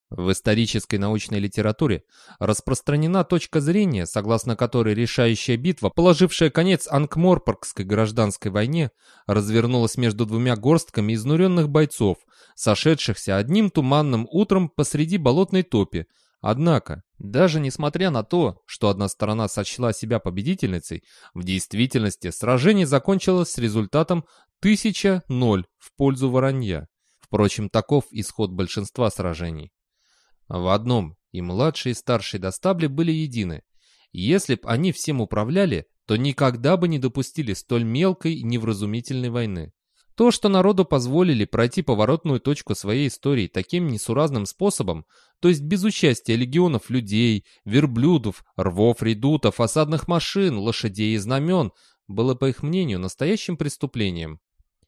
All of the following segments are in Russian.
В исторической научной литературе распространена точка зрения, согласно которой решающая битва, положившая конец Анкморпоркской гражданской войне, развернулась между двумя горстками изнуренных бойцов, сошедшихся одним туманным утром посреди болотной топи. Однако, даже несмотря на то, что одна сторона сочла себя победительницей, в действительности сражение закончилось с результатом 1000-0 в пользу Воронья. Впрочем, таков исход большинства сражений. В одном и младший, и старший Достабли были едины. Если б они всем управляли, то никогда бы не допустили столь мелкой и невразумительной войны. То, что народу позволили пройти поворотную точку своей истории таким несуразным способом, то есть без участия легионов людей, верблюдов, рвов, редутов, осадных машин, лошадей и знамен, было, по их мнению, настоящим преступлением.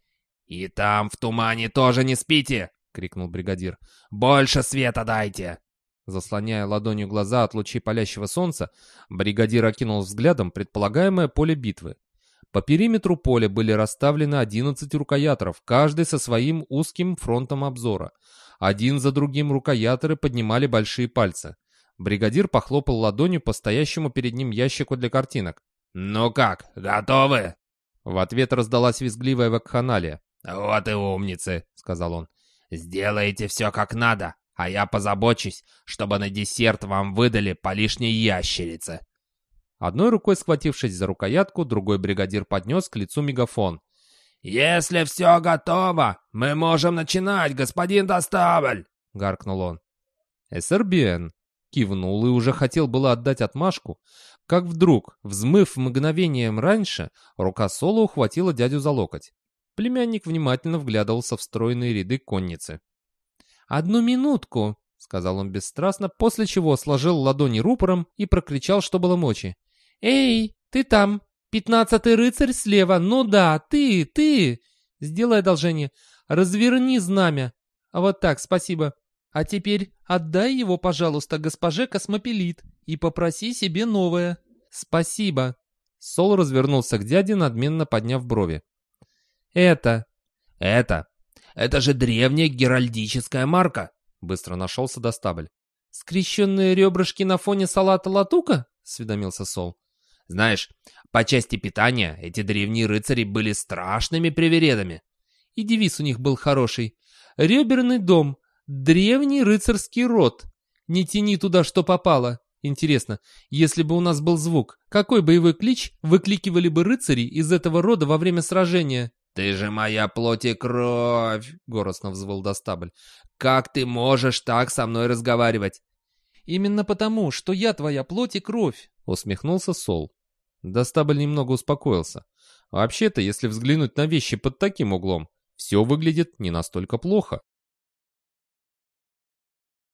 «И там, в тумане, тоже не спите!» — крикнул бригадир. «Больше света дайте!» Заслоняя ладонью глаза от лучей палящего солнца, бригадир окинул взглядом предполагаемое поле битвы. По периметру поля были расставлены 11 рукояторов, каждый со своим узким фронтом обзора. Один за другим рукояторы поднимали большие пальцы. Бригадир похлопал ладонью по стоящему перед ним ящику для картинок. «Ну как, готовы?» В ответ раздалась визгливая вакханалия. «Вот и умницы», — сказал он. «Сделайте все как надо, а я позабочусь, чтобы на десерт вам выдали по лишней ящерице». Одной рукой схватившись за рукоятку, другой бригадир поднес к лицу мегафон. «Если все готово, мы можем начинать, господин Достабль!» — гаркнул он. Эсербиен кивнул и уже хотел было отдать отмашку, как вдруг, взмыв мгновением раньше, рука Соло ухватила дядю за локоть. Племянник внимательно вглядывался в стройные ряды конницы. «Одну минутку», — сказал он бесстрастно, после чего сложил ладони рупором и прокричал, что было мочи. «Эй, ты там! 15-й рыцарь слева! Ну да, ты! Сделай одолжение, разверни знамя. А вот так, спасибо. А теперь отдай его, пожалуйста, госпоже Космопелит и попроси себе новое. Спасибо». Сол развернулся к дяде, надменно подняв брови. «Это же древняя геральдическая марка», — быстро нашелся Достабль. «Скрещенные ребрышки на фоне салата латука?» — осведомился Сол. «Знаешь, по части питания эти древние рыцари были страшными привередами». И девиз у них был хороший. «Реберный дом, древний рыцарский род. Не тяни туда, что попало». Интересно, если бы у нас был звук, какой боевой клич выкликивали бы рыцари из этого рода во время сражения? «Ты же моя плоть и кровь!» — горестно взвыл Достабль. «Как ты можешь так со мной разговаривать?» «Именно потому, что я твоя плоть и кровь!» — усмехнулся Сол. Достабль немного успокоился. Вообще-то, если взглянуть на вещи под таким углом, все выглядит не настолько плохо.